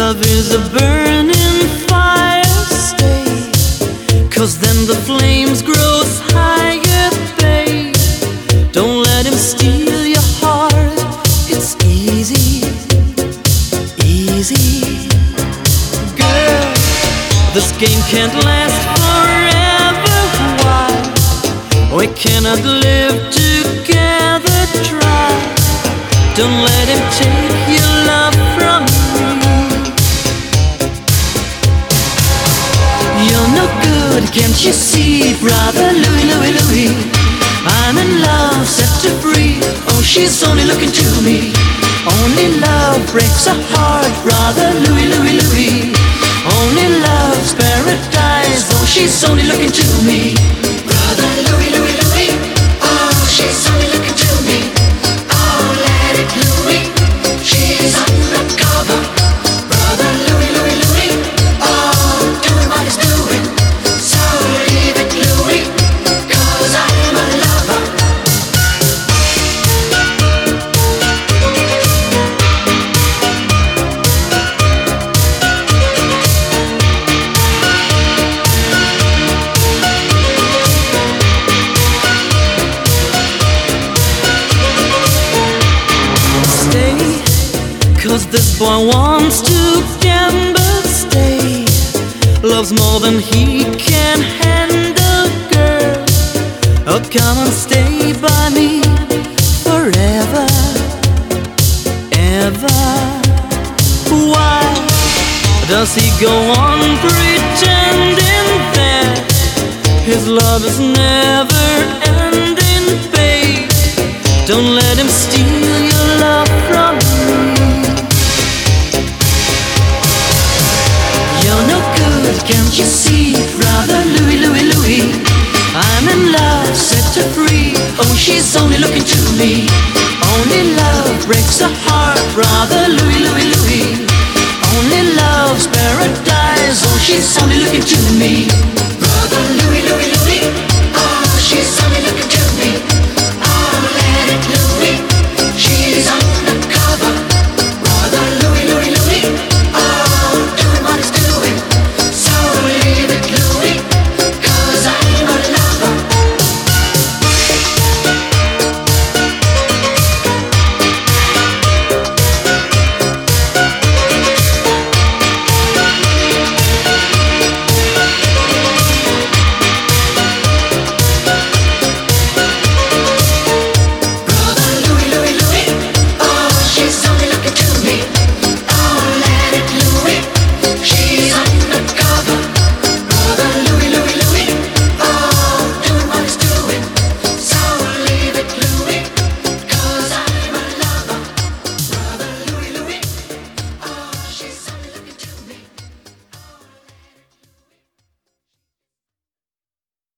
Love is a burning fire, stay, 'cause then the flames grows higher, babe. Don't let him steal your heart, it's easy, easy. Girl, this game can't last forever, why? We cannot live together, try. Don't let him take your love from me. You're no good, can't you see, brother Louie, Louie, Louie? I'm in love, set to free. Oh, she's only looking to me. Only love breaks a heart, brother Louie, Louie, Louie. Only love's paradise. Oh, she's only looking to me. Brother Louie, Louie, Louie. Oh, she's only looking to me. Oh, let it Louie. She's undercover. Brother Louie, Louie, Louie. Oh, doing what he's doing. So leave it Louie, 'cause I am a lover. Stay, 'cause this boy wants to gamble, stay. Loves more than he can handle, girl. Oh, come and stay by me forever, ever. Why does he go on pretending that his love is never ending, babe? Don't let him steal your love from me. You're no good, can't you see, brother Louie, Louie, Louie? I'm in love, set her free. Oh, she's only looking to me. Only love breaks a heart, brother Louie, Louie, Louie. Only love's paradise. Oh, she's only looking to me.